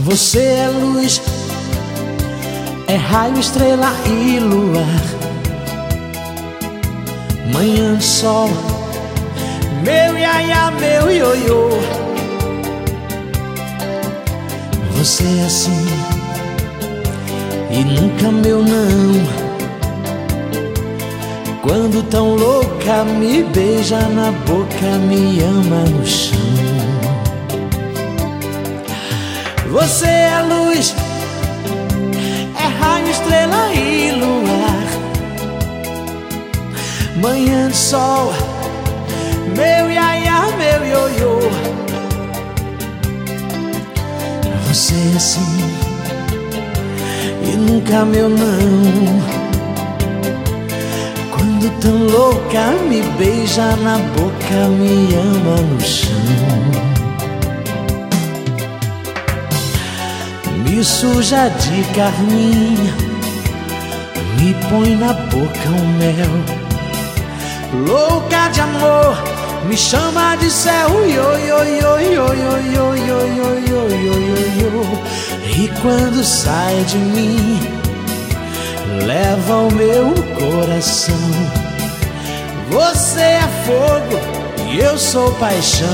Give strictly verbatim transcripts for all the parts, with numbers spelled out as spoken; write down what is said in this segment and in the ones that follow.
Você é luz, é raio, estrela e luar, manhã, sol, meu iaia, meu ioiô. Você é assim e nunca meu não. Quando tão louca me beija na boca, me ama no chão. Você é luz, é raio, estrela e luar, manhã de sol, meu iaia, meu ioiô. Você é assim e nunca meu não. Quando tão louca me beija na boca, me ama no chão. Me suja de carminha, me põe na boca um mel. Louca de amor, me chama de céu. Yo, yo, yo, yo, yo, yo, yo, yo, yo, yo, yo. E quando sai de mim, leva o meu coração. Você é fogo e eu sou paixão.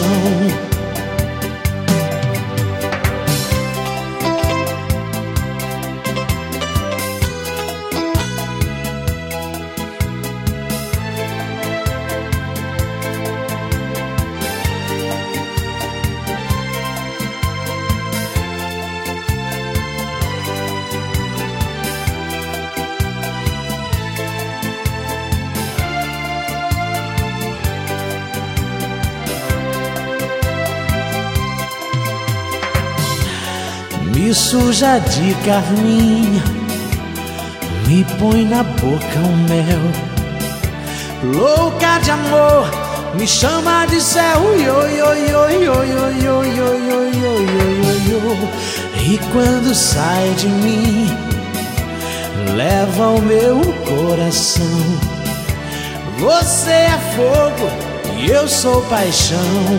Me suja de carminha, me põe na boca um mel. Louca de amor, me chama de céu. Yo, yo, yo, yo, yo, yo, yo, yo, yo, yo, yo. E quando sai de mim, leva o meu coração. Você é fogo e eu sou paixão.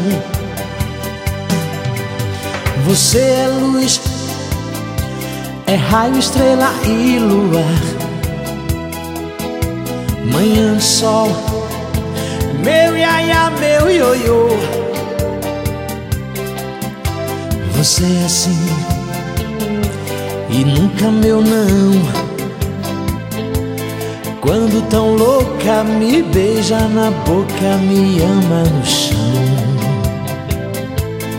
Você é luz, é raio, estrela e luar, manhã, sol, meu iaia, meu ioiô. Você é assim e nunca meu não. Quando tão louca me beija na boca, me ama no chão.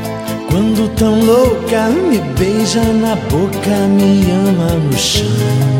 Quando tão louca me beija na boca, me ama no chão.